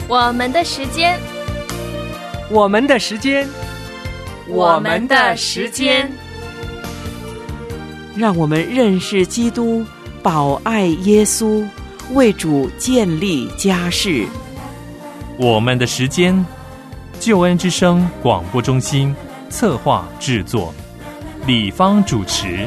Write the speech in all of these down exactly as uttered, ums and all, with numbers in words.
我们的时间， 我们的时间， 我们的时间， 让我们认识基督，保爱耶稣，为主建立家室。 我们的时间，救恩之声广播中心策划制作，李芳主持。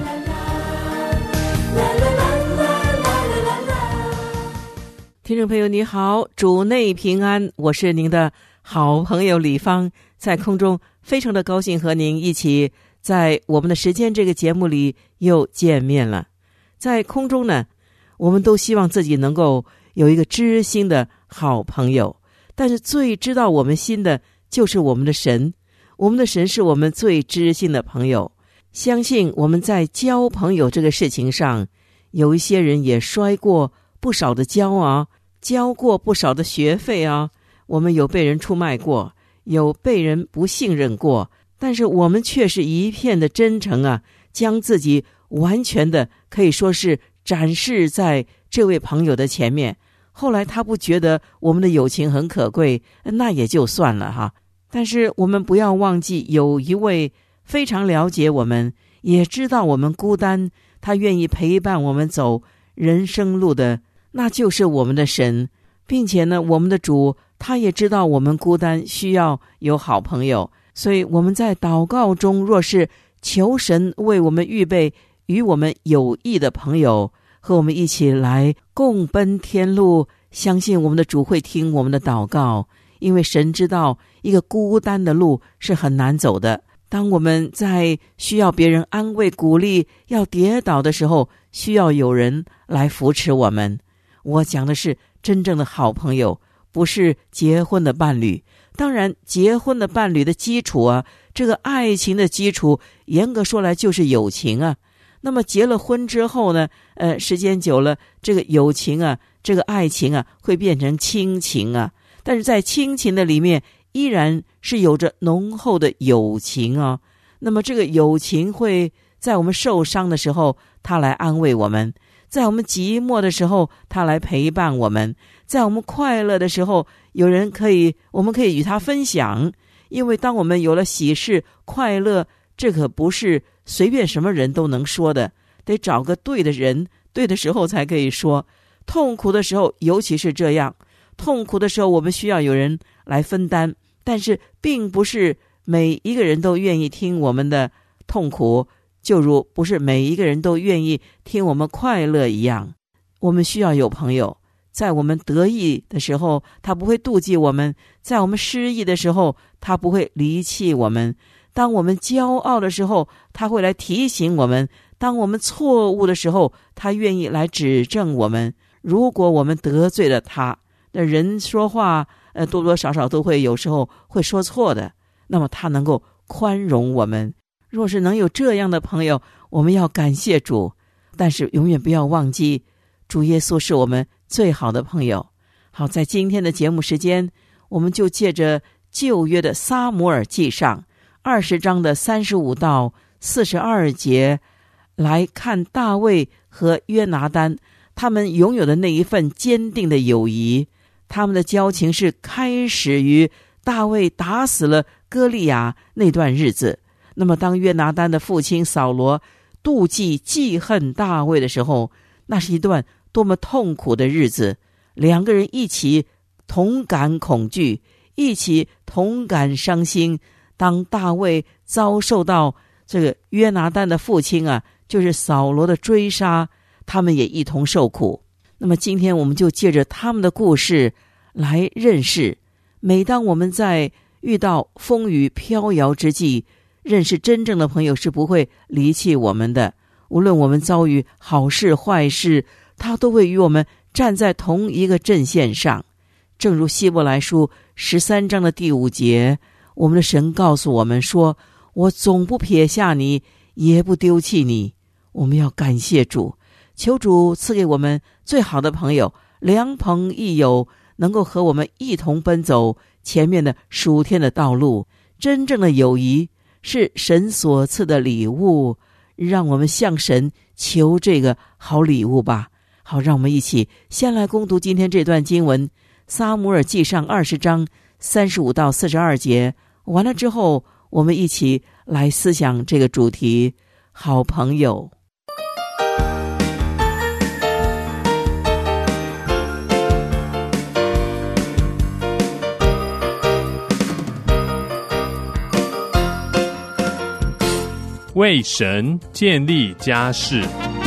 听众朋友你好，主内平安，我是您的好朋友李芳，在空中非常的高兴和您一起在我们的时间这个节目里又见面了。在空中呢，我们都希望自己能够有一个知心的好朋友，但是最知道我们心的就是我们的神，我们的神是我们最知心的朋友。相信我们在交朋友这个事情上，有一些人也摔过不少的跤啊，交过不少的学费啊，我们有被人出卖过，有被人不信任过，但是我们却是一片的真诚啊，将自己完全的可以说是展示在这位朋友的前面。后来他不觉得我们的友情很可贵，那也就算了哈。但是我们不要忘记，有一位非常了解我们，也知道我们孤单，他愿意陪伴我们走人生路的，那就是我们的神。并且呢，我们的主他也知道我们孤单，需要有好朋友，所以我们在祷告中，若是求神为我们预备与我们有益的朋友，和我们一起来共奔天路，相信我们的主会听我们的祷告，因为神知道一个孤单的路是很难走的。当我们在需要别人安慰鼓励，要跌倒的时候，需要有人来扶持我们。我讲的是真正的好朋友，不是结婚的伴侣。当然结婚的伴侣的基础啊，这个爱情的基础严格说来就是友情啊。那么结了婚之后呢，呃，时间久了，这个友情啊，这个爱情啊，会变成亲情啊。但是在亲情的里面，依然是有着浓厚的友情啊。那么这个友情会在我们受伤的时候，他来安慰我们；在我们寂寞的时候，他来陪伴我们；在我们快乐的时候，有人可以，我们可以与他分享。因为当我们有了喜事快乐，这可不是随便什么人都能说的，得找个对的人，对的时候才可以说。痛苦的时候尤其是这样，痛苦的时候我们需要有人来分担，但是并不是每一个人都愿意听我们的痛苦，就如不是每一个人都愿意听我们快乐一样。我们需要有朋友，在我们得意的时候他不会妒忌我们，在我们失意的时候他不会离弃我们，当我们骄傲的时候他会来提醒我们，当我们错误的时候他愿意来指正我们。如果我们得罪了他，那人说话呃，多多少少都会有时候会说错的，那么他能够宽容我们。若是能有这样的朋友，我们要感谢主，但是永远不要忘记主耶稣是我们最好的朋友。好，在今天的节目时间，我们就借着旧约的撒母耳记上二十章的三十五到四十二节来看大卫和约拿单他们拥有的那一份坚定的友谊。他们的交情是开始于大卫打死了歌利亚那段日子。那么当约拿单的父亲扫罗妒忌记恨大卫的时候，那是一段多么痛苦的日子，两个人一起同感恐惧，一起同感伤心。当大卫遭受到这个约拿单的父亲啊，就是扫罗的追杀，他们也一同受苦。那么今天我们就借着他们的故事来认识，每当我们在遇到风雨飘摇之际，认识真正的朋友是不会离弃我们的。无论我们遭遇好事坏事，他都会与我们站在同一个阵线上。正如希伯来书十三章的第五节，我们的神告诉我们说，我总不撇下你，也不丢弃你。我们要感谢主，求主赐给我们最好的朋友，良朋益友，能够和我们一同奔走前面的属天的道路。真正的友谊是神所赐的礼物，让我们向神求这个好礼物吧。好，让我们一起先来攻读今天这段经文， 撒母耳记上二十章三十五到四十二节。完了之后，我们一起来思想这个主题，好朋友。 为神建立家室。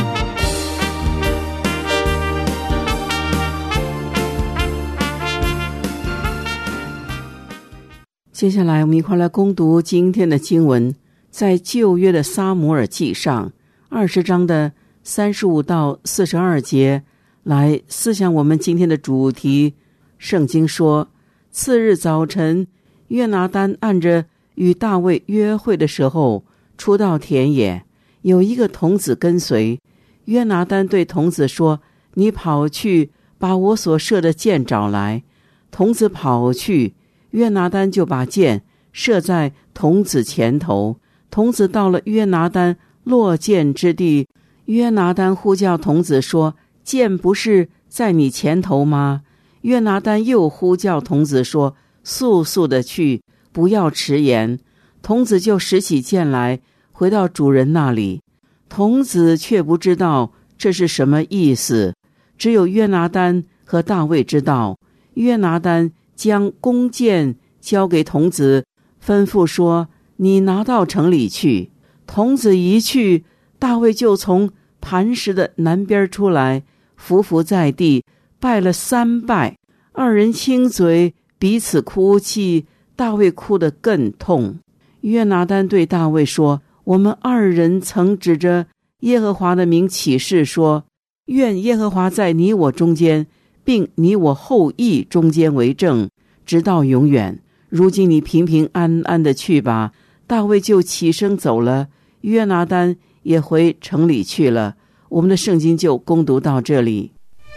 接下来我们一块来攻读今天的经文，在旧约的撒母耳记上二十章的三十五到四十二节，来思想我们今天的主题。圣经说，次日早晨，约拿单按着与大卫约会的时候，出到田野，有一个童子跟随。约拿单对童子说，你跑去把我所射的箭找来。童子跑去，约拿单就把箭射在童子前头。童子到了约拿单落箭之地，约拿单呼叫童子说，箭不是在你前头吗？约拿单又呼叫童子说，速速的去，不要迟延。童子就拾起剑来，回到主人那里。童子却不知道这是什么意思，只有约拿单和大卫知道。约拿单将弓箭交给童子，吩咐说，你拿到城里去。童子一去，大卫就从磐石的南边出来，伏伏在地，拜了三拜。二人亲嘴，彼此哭泣，大卫哭得更痛。约拿单对大卫说，我们二人曾指着耶和华的名起誓说，愿耶和华在你我中间，并你我后裔中间为证，直到永远。如今你平平安安的去吧。大卫就起身走了，约拿单也回城里去了。我们的圣经就攻读到这里。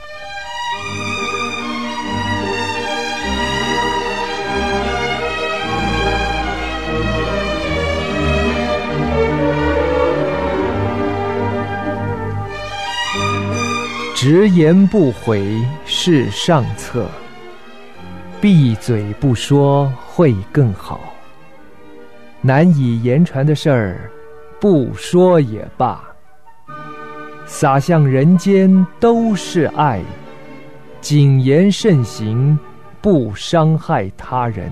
直言不讳是上策，闭嘴不说会更好。难以言传的事儿，不说也罢。洒向人间都是爱，谨言慎行，不伤害他人。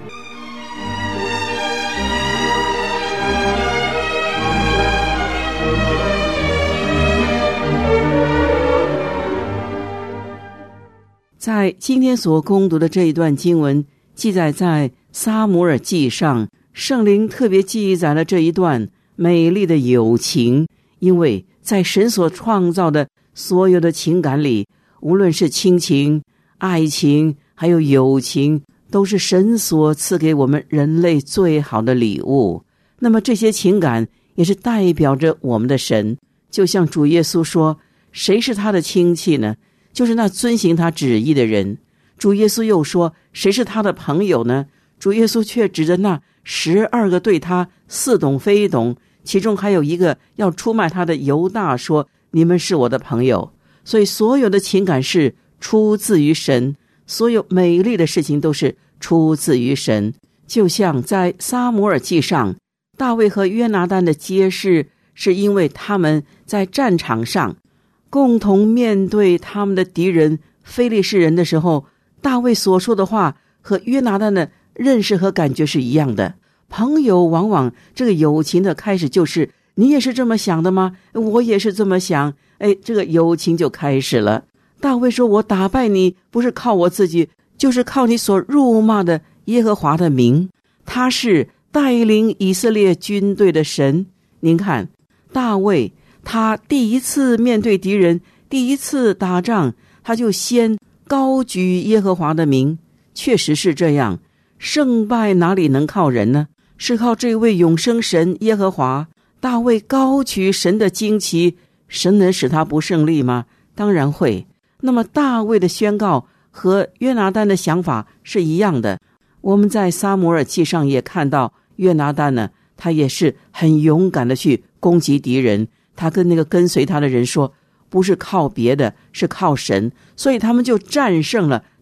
在今天所攻读的这一段经文，记载在撒母耳记上，圣灵特别记载了这一段美丽的友情。因为在神所创造的所有的情感里，无论是亲情、爱情还有友情，都是神所赐给我们人类最好的礼物。那么这些情感也是代表着我们的神。就像主耶稣说，谁是他的亲戚呢？就是那遵行他旨意的人。主耶稣又说，谁是他的朋友呢？主耶稣却指着那十二个对他似懂非懂，其中还有一个要出卖他的犹大说，你们是我的朋友。所以所有的情感是出自于神，所有美丽的事情都是出自于神。就像在撒母耳记上，大卫和约拿单的结识，是因为他们在战场上共同面对他们的敌人非利士人的时候，大卫所说的话和约拿单的认识和感觉是一样的。朋友往往这个友情的开始就是你也是这么想的吗？我也是这么想，哎，这个友情就开始了。大卫说，我打败你不是靠我自己，就是靠你所辱骂的耶和华的名。他是带领以色列军队的神。您看大卫，他第一次面对敌人，第一次打仗，他就先高举耶和华的名。确实是这样，胜败哪里能靠人呢？是靠这位永生神耶和华。大卫高举神的旌旗，神能使他不胜利吗？当然会。那么大卫的宣告和约拿单的想法是一样的。我们在撒母耳记上也看到，约拿单呢，他也是很勇敢的去攻击敌人。他跟那个跟随他的人说，不是靠别的，是靠神。所以他们就战胜了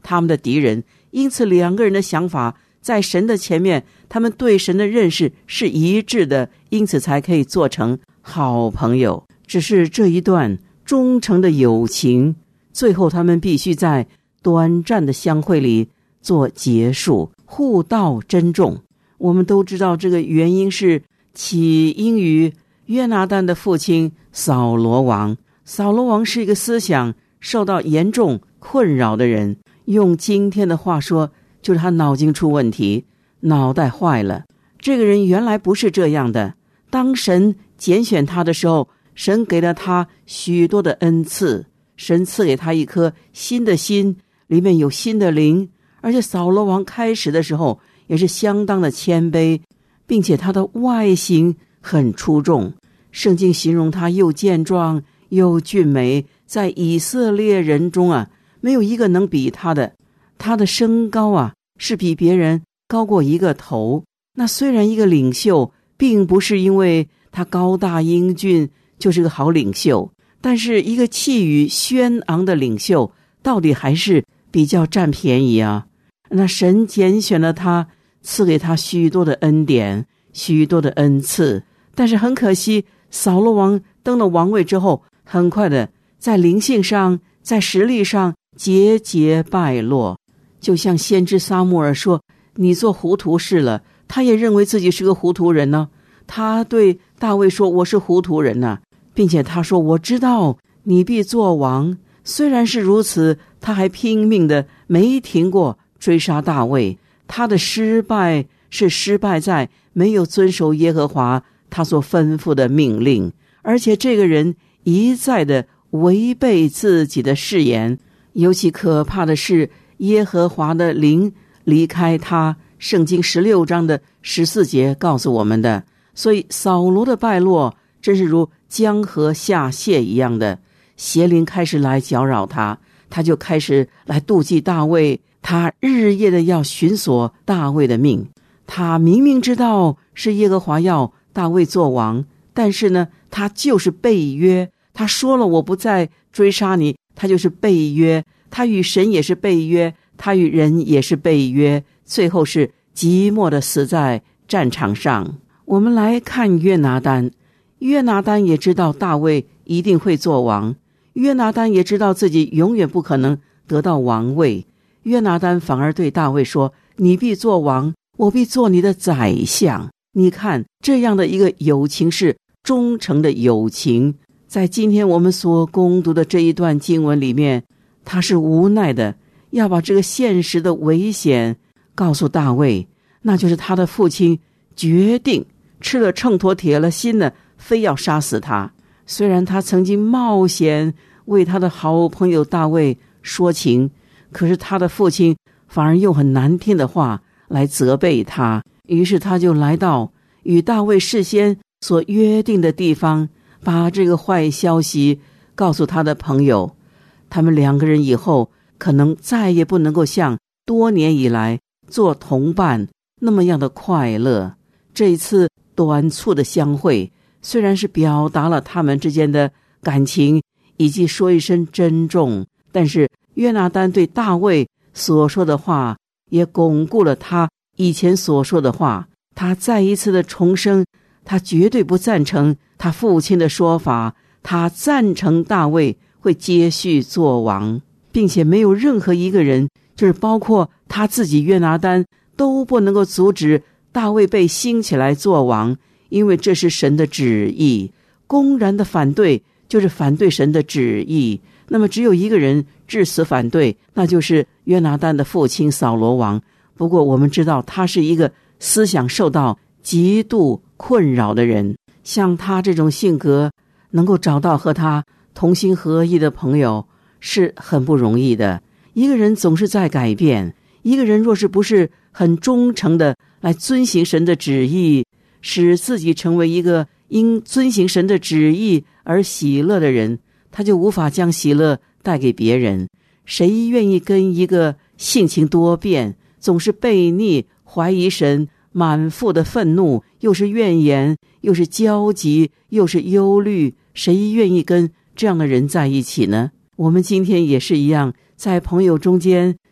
他们的敌人。因此两个人的想法在神的前面，他们对神的认识是一致的，因此才可以做成好朋友。只是这一段忠诚的友情，最后他们必须在短暂的相会里做结束，互道珍重。我们都知道这个原因是起因于约拿单的父亲扫罗王。扫罗王是一个思想受到严重困扰的人，用今天的话说，就是他脑筋出问题，脑袋坏了。这个人原来不是这样的，当神拣选他的时候，神给了他许多的恩赐，神赐给他一颗新的心，里面有新的灵。而且扫罗王开始的时候也是相当的谦卑，并且他的外形很出众，圣经形容他又健壮又俊美，在以色列人中啊，没有一个能比他的。他的身高啊，是比别人高过一个头。那虽然一个领袖并不是因为他高大英俊就是个好领袖，但是一个气宇轩昂的领袖到底还是比较占便宜啊。那神拣选了他，赐给他许多的恩典，许多的恩赐。但是很可惜，扫罗王登了王位之后，很快的在灵性上，在实力上节节败落。就像先知撒母耳说，你做糊涂事了，他也认为自己是个糊涂人呢。他对大卫说，我是糊涂人呢，并且他说，我知道你必做王。虽然是如此，他还拼命的没停过追杀大卫。他的失败是失败在没有遵守耶和华他所吩咐的命令，而且这个人一再的违背自己的誓言。尤其可怕的是，耶和华的灵离开他，圣经十六章的十四节告诉我们的。所以扫罗的败落真是如江河下泻一样的，邪灵开始来搅扰他，他就开始来妒忌大卫，他日夜的要寻索大卫的命。他明明知道是耶和华要大卫做王，但是呢，他就是背约。他说了我不再追杀你，他就是背约。他与神也是背约，他与人也是背约，最后是寂寞的死在战场上。我们来看约拿单，约拿单也知道大卫一定会做王，约拿单也知道自己永远不可能得到王位。约拿单反而对大卫说，你必做王，我必做你的宰相。你看，这样的一个友情是忠诚的友情。在今天我们所攻读的这一段经文里面，他是无奈的要把这个现实的危险告诉大卫，那就是他的父亲决定吃了秤砣铁了心的非要杀死他。虽然他曾经冒险为他的好朋友大卫说情，可是他的父亲反而用很难听的话来责备他。于是他就来到与大卫事先所约定的地方，把这个坏消息告诉他的朋友。他们两个人以后可能再也不能够像多年以来做同伴那么样的快乐。这一次短促的相会，虽然是表达了他们之间的感情以及说一声珍重，但是约拿单对大卫所说的话也巩固了他以前所说的话。他再一次的重申，他绝对不赞成他父亲的说法，他赞成大卫会接续做王，并且没有任何一个人，就是包括他自己约拿单，都不能够阻止大卫被兴起来做王，因为这是神的旨意。公然的反对就是反对神的旨意。那么只有一个人至死反对，那就是约拿单的父亲扫罗王。不过我们知道他是一个思想受到极度困扰的人，像他这种性格能够找到和他同心合意的朋友是很不容易的。一个人总是在改变，一个人若是不是很忠诚的来遵行神的旨意，使自己成为一个因遵行神的旨意而喜乐的人，他就无法将喜乐带给别人。谁愿意跟一个性情多变，总是悖逆、怀疑神、满腹的愤怒，又是怨言，又是焦急，又是忧虑，谁愿意跟这样的人在一起呢？我们今天也是一样，在朋友中间，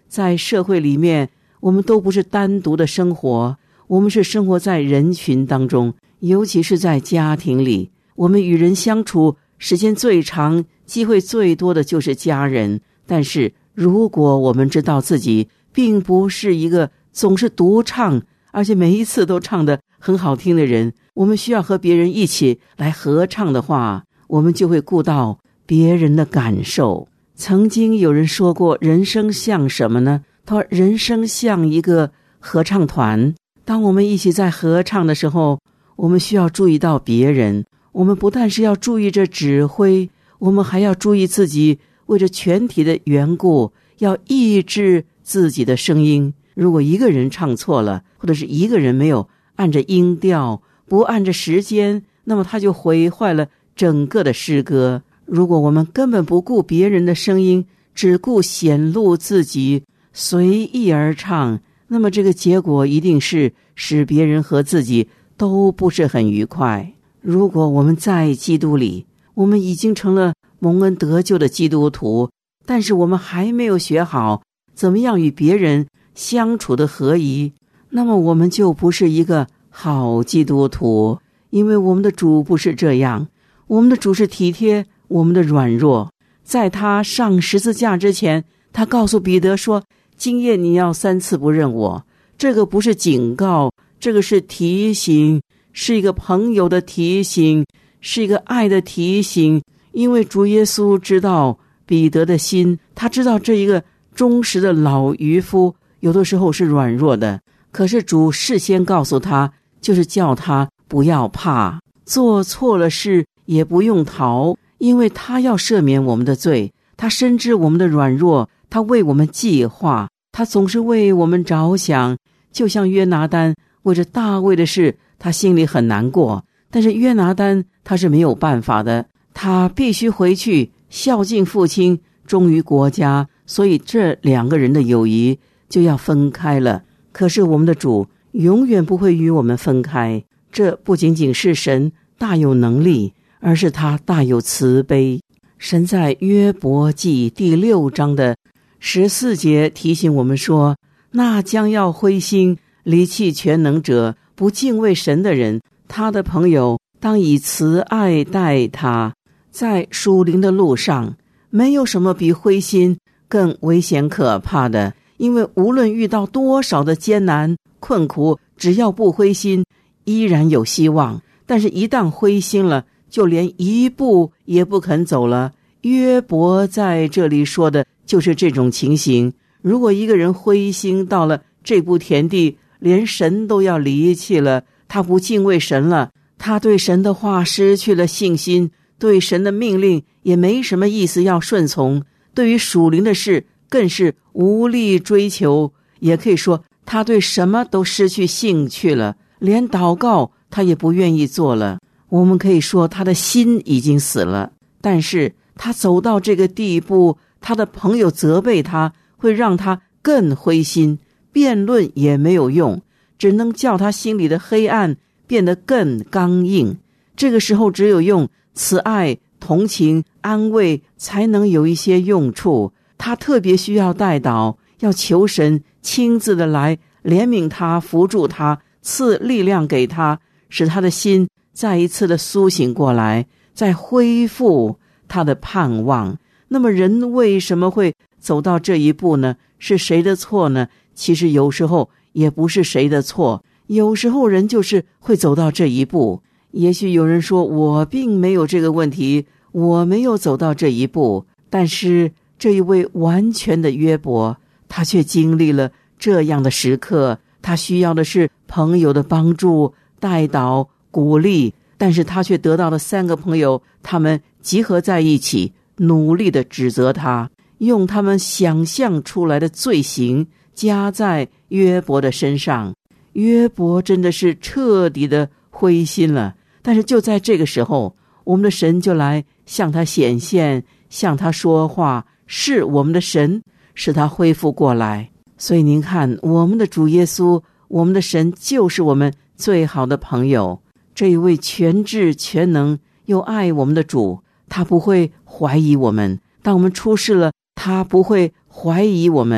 在社会里面，我们都不是单独的生活，我们是生活在人群当中，尤其是在家庭里，我们与人相处时间最长、机会最多的就是家人。但是如果我们知道自己并不是一个总是独唱，而且每一次都唱得很好听的人，我们需要和别人一起来合唱的话，我们就会顾到别人的感受。曾经有人说过，人生像什么呢？他说人生像一个合唱团，当我们一起在合唱的时候，我们需要注意到别人，我们不但是要注意着指挥，我们还要注意自己，为着全体的缘故，要抑制自己的声音。如果一个人唱错了，或者是一个人没有按着音调，不按着时间，那么他就毁坏了整个的诗歌。如果我们根本不顾别人的声音，只顾显露自己，随意而唱，那么这个结果一定是使别人和自己都不是很愉快。如果我们在基督里，我们已经成了蒙恩得救的基督徒，但是我们还没有学好怎么样与别人相处的合宜，那么我们就不是一个好基督徒。因为我们的主不是这样，我们的主是体贴我们的软弱。在他上十字架之前，他告诉彼得说，今夜你要三次不认我。这个不是警告，这个是提醒，是一个朋友的提醒，是一个爱的提醒。因为主耶稣知道彼得的心，他知道这一个忠实的老渔夫有的时候是软弱的，可是主事先告诉他，就是叫他不要怕，做错了事也不用逃，因为他要赦免我们的罪，他深知我们的软弱，他为我们计划，他总是为我们着想。就像约拿单为着大卫的事，他心里很难过，但是约拿单他是没有办法的，他必须回去孝敬父亲，忠于国家，所以这两个人的友谊就要分开了。可是我们的主永远不会与我们分开，这不仅仅是神大有能力，而是他大有慈悲。神在约伯记第六章的十四节提醒我们说，那将要灰心离弃全能者，不敬畏神的人，他的朋友当以慈爱待他。在属灵的路上，没有什么比灰心更危险可怕的，因为无论遇到多少的艰难困苦，只要不灰心，依然有希望。但是一旦灰心了，就连一步也不肯走了。约伯在这里说的就是这种情形。如果一个人灰心到了这步田地，连神都要离弃了，他不敬畏神了，他对神的话失去了信心，对神的命令也没什么意思要顺从，对于属灵的事更是无力追求，也可以说他对什么都失去兴趣了，连祷告他也不愿意做了。我们可以说他的心已经死了。但是他走到这个地步，他的朋友责备他，会让他更灰心，辩论也没有用，只能叫他心里的黑暗变得更刚硬。这个时候只有用慈爱、同情、安慰才能有一些用处。他特别需要代祷，要求神亲自的来怜悯他，扶助他，赐力量给他，使他的心再一次的苏醒过来，再恢复他的盼望。那么人为什么会走到这一步呢？是谁的错呢？其实有时候也不是谁的错，有时候人就是会走到这一步。也许有人说，我并没有这个问题，我没有走到这一步，但是这一位完全的约伯，他却经历了这样的时刻，他需要的是朋友的帮助、代祷、鼓励，但是他却得到了三个朋友，他们集合在一起，努力地指责他，用他们想象出来的罪行加在约伯的身上。约伯真的是彻底的灰心了。但是就在这个时候，我们的神就来向他显现，向他说话，是我们的神，使他恢复过来。所以您看，我们的主耶稣，我们的神就是我们最好的朋友。这一位全智全能又爱我们的主，他不会怀疑我们，当我们出事了，他不会怀疑我们，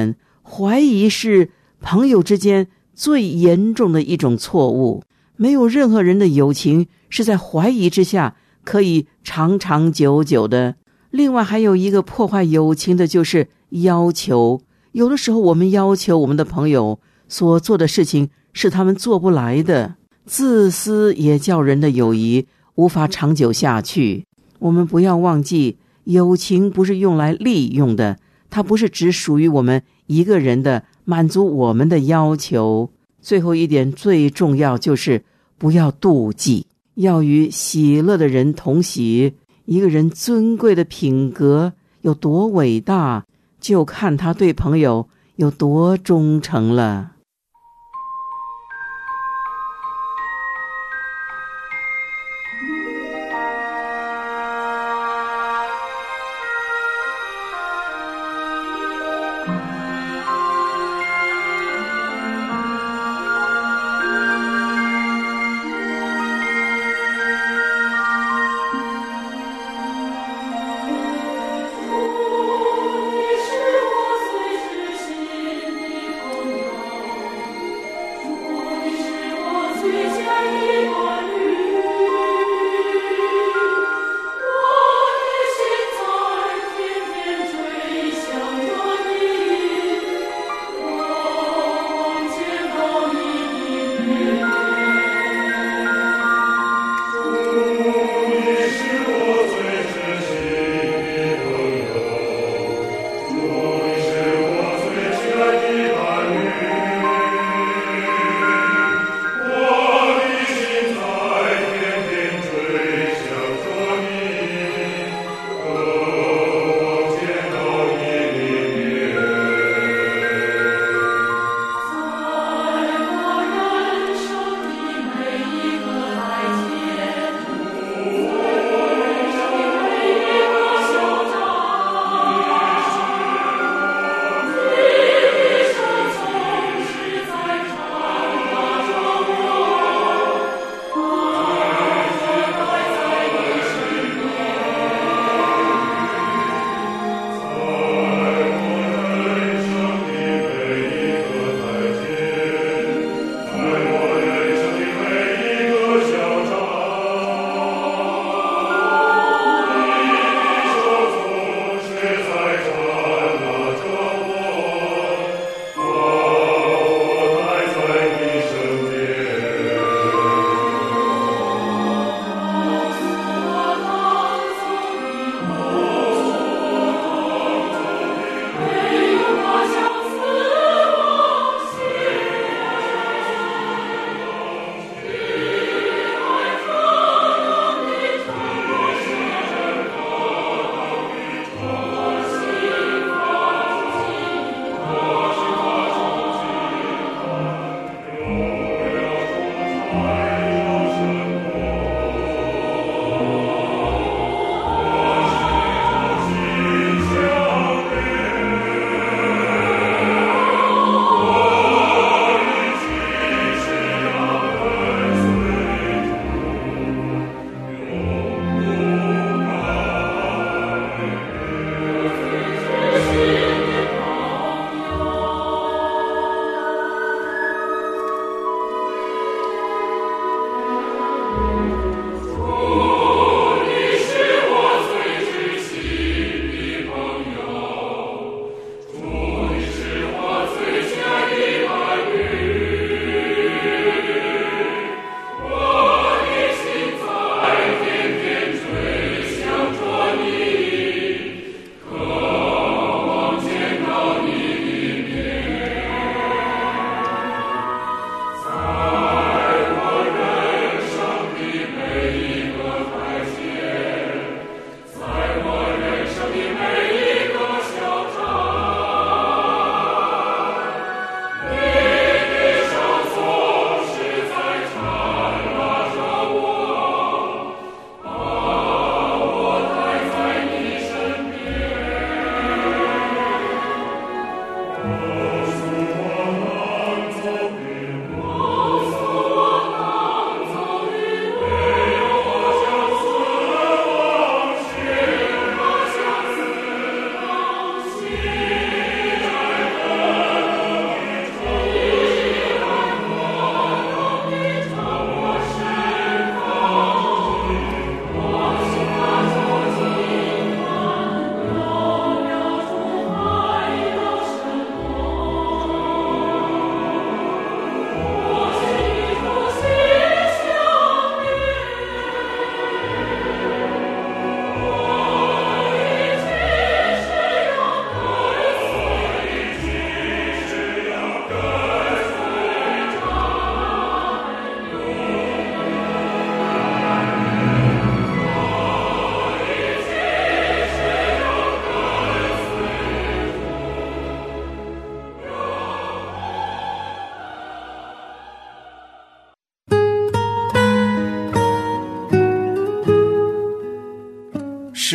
怀疑是朋友之间最严重的一种错误。没有任何人的友情是在怀疑之下可以长长久久的。另外还有一个破坏友情的，就是要求。有的时候我们要求我们的朋友所做的事情是他们做不来的，自私也叫人的友谊无法长久下去。我们不要忘记，友情不是用来利用的，它不是只属于我们一个人的，满足我们的要求。最后一点最重要，就是不要妒忌，要与喜乐的人同喜。一个人尊贵的品格有多伟大，就看他对朋友有多忠诚了。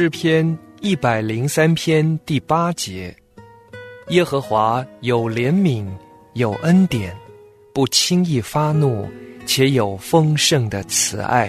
诗篇一百零三篇第八节：耶和华有怜悯，有恩典，不轻易发怒，且有丰盛的慈爱。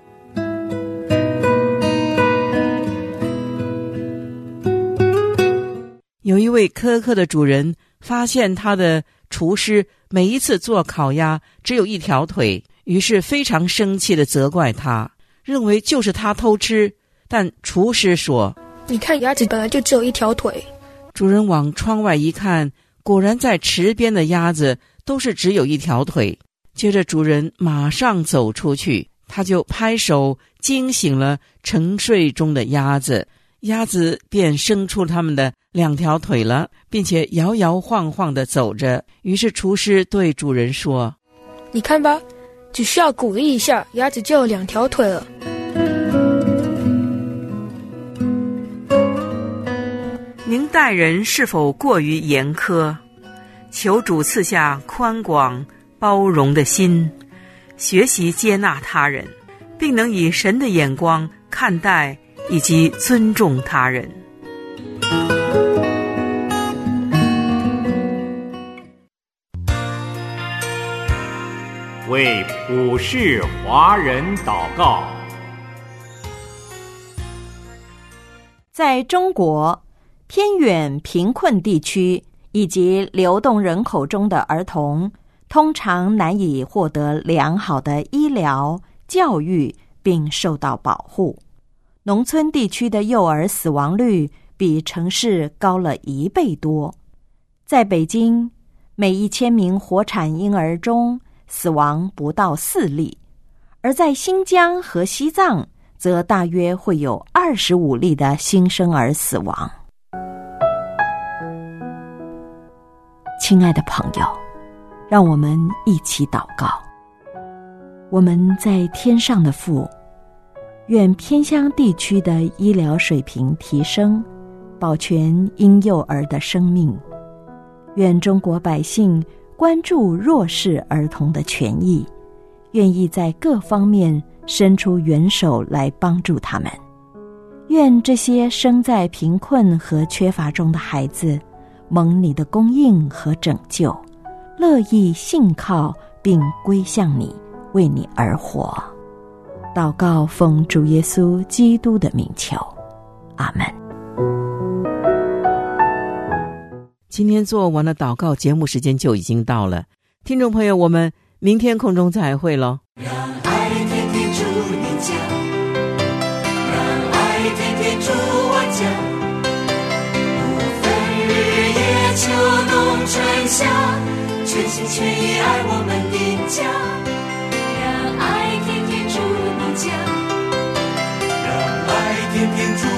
有一位苛刻的主人发现他的厨师每一次做烤鸭只有一条腿，于是非常生气地责怪他，认为就是他偷吃。但厨师说： 你看，鸭子本来就只有一条腿。 主人往窗外一看，果然在池边的鸭子都是只有一条腿。接着主人马上走出去，他就拍手惊醒了沉睡中的鸭子，鸭子便生出它们的两条腿了，并且摇摇晃晃地走着。于是厨师对主人说： 你看吧，只需要鼓励一下，鸭子就有两条腿了。 您待人是否过于严苛？求主赐下宽广包容的心，学习接纳他人，并能以神的眼光看待以及尊重他人。 为普世华人祷告。 在中国偏远贫困地区以及流动人口中的儿童，通常难以获得良好的医疗、教育，并受到保护。农村地区的幼儿死亡率比城市高了一倍多。在北京，每一千名活产婴儿中死亡不到四例，而在新疆和西藏，则大约会有二十五例的新生儿死亡。亲爱的朋友，让我们一起祷告。我们在天上的父，愿偏乡地区的医疗水平提升，保全婴幼儿的生命。愿中国百姓关注弱势儿童的权益，愿意在各方面伸出援手来帮助他们。愿这些生在贫困和缺乏中的孩子蒙你的供应和拯救，乐意信靠并归向你，为你而活。祷告奉主耶稣基督的名求，阿们。 今天做完了祷告，节目时间就已经到了。听众朋友，我们明天空中再会咯。 让爱天天住你家，让爱天天住我家，不分日夜秋冬春夏，全心全意爱我们的家。让爱天天住你家， 让爱天天住